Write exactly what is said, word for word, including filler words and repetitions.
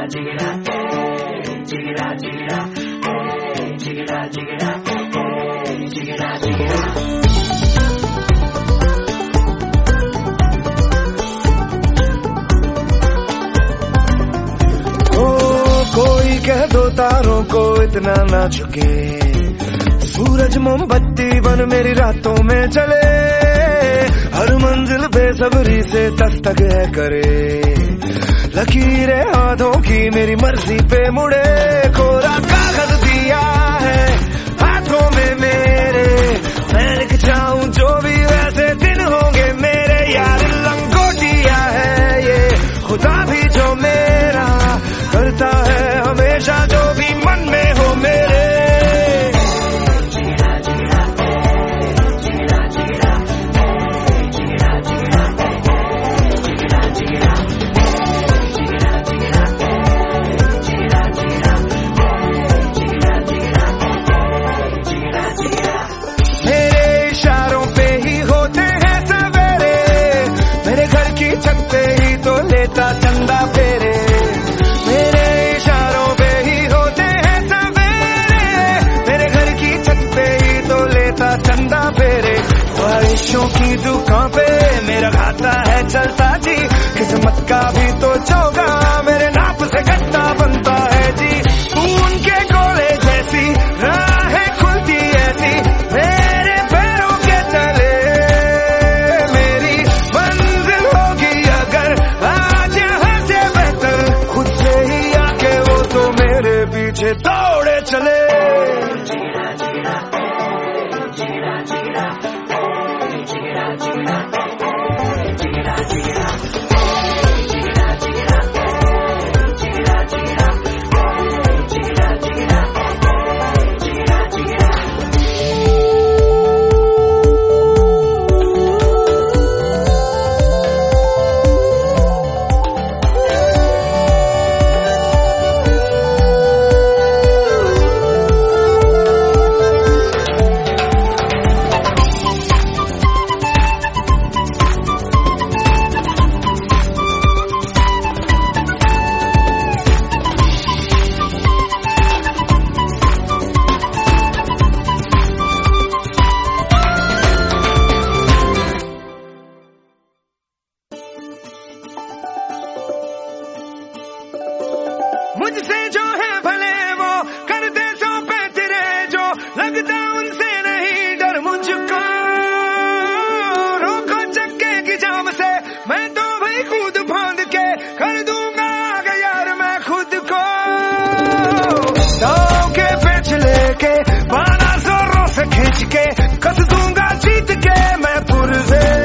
jigida, eh, jigida, jigida, eh, jigida, jigida, eh, jigida, jigida. कोई कह दो तारों को इतना ना झुके, सूरज मोमबत्ती बन मेरी रातों में चले, हर मंजिल बेसब्री से दस्तक है करे, लकीरें हाथों की मेरी मर्जी पे मुड़े, कोरा कागज दिया है हाथों में मेरे, मैं लिख जाऊं जो भी वैसे दिन होंगे मेरे, यार लंगोटिया है ये खुदा भी जो मेरा करता है हमेशा जो भी मन में हो मेरे। मेरे इशारों पे ही होते हैं सवेरे, मेरे घर की छत पे ही तो लेता चंदा फेरे, मेरे इशारों पे ही होते हैं सवेरे, मेरे घर की छत पे ही तो लेता चंदा फेरे, ख्वाहिशों की दुकान पे मेरा खाता है चलता जी, किस्मत का भी तो चौगा मेरे नाप से गट्टा बनता है जी, उनके गोले जैसी राहें खुलती ऐसी मेरे पैरों के तले, मेरी मंजिल होगी अगर आज यहाँ से बेहतर, खुद से ही आके वो तो मेरे पीछे दौड़े चले। Jigida, jigida, eh, jigida, jigida, eh, jigida, jigida, eh, jigida, jigida, eh, jigida, jigida, eh, jigida, jigida, eh, jigida, jigida, eh, jigida, jigida. मुझसे जो है भले वो कर दे सौ पे तेरे, जो लगता उनसे नहीं डर मुझको, रोको चक्के की जाम से मैं तो भाई खुद फांद के कर दूंगा आगे यार मैं खुद को, दाव के पेच लेके बाना जोरों से खींच के कस दूंगा जीत के मैं पुरजे।